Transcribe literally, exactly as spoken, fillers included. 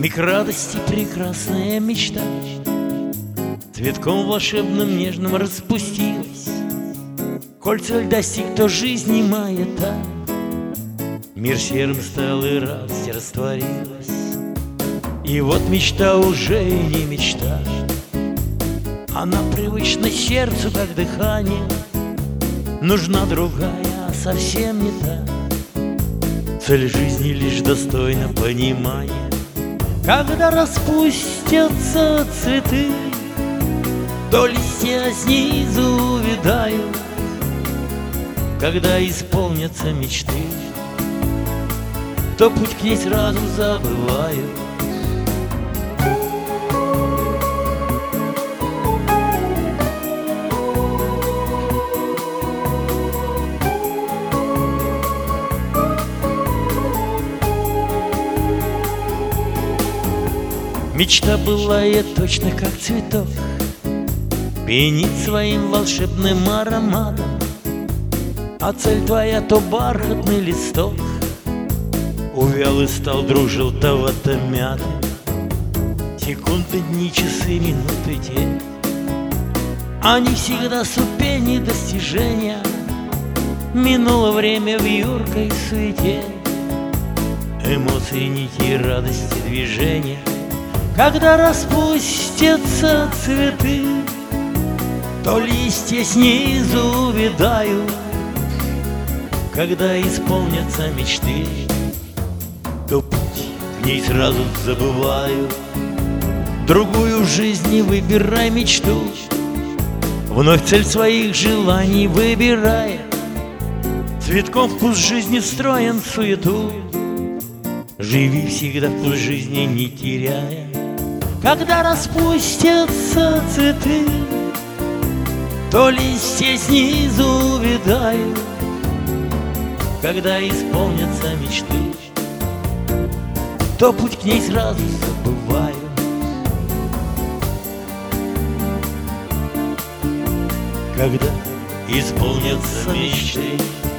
Миг радости, прекрасная мечта цветком волшебным нежным распустилась. Коль цель достиг, то жизни маята, мир серым стал и радость растворилась. И вот мечта уже и не мечта, она привычна сердцу, как дыхание. Нужна другая, совсем не та. Цель жизни лишь достойна понимания. Когда распустятся цветы, то листья снизу увядают. Когда исполнятся мечты, то путь к ней сразу забываю. Мечта былая точно как цветок, пьянит своим волшебным ароматом. А цель твоя то бархатный листок, увял и стал вдруг желтовато-мятым. Секунды, дни, часы, минуты, день, они всегда ступени достижения. Минуло время в юркой суете, эмоции, нити, радости, движения. Когда распустятся цветы, то листья снизу увядают. Когда исполнятся мечты, то путь к ней сразу забываю. Другую жизнь не выбирай мечту, вновь цель своих желаний выбирая. Цветком вкус жизни встроен в суету, живи всегда вкус жизни не теряя. Когда распустятся цветы, то листья снизу увядают. Когда исполнятся мечты, то путь к ней сразу забываю. Когда исполнятся мечты,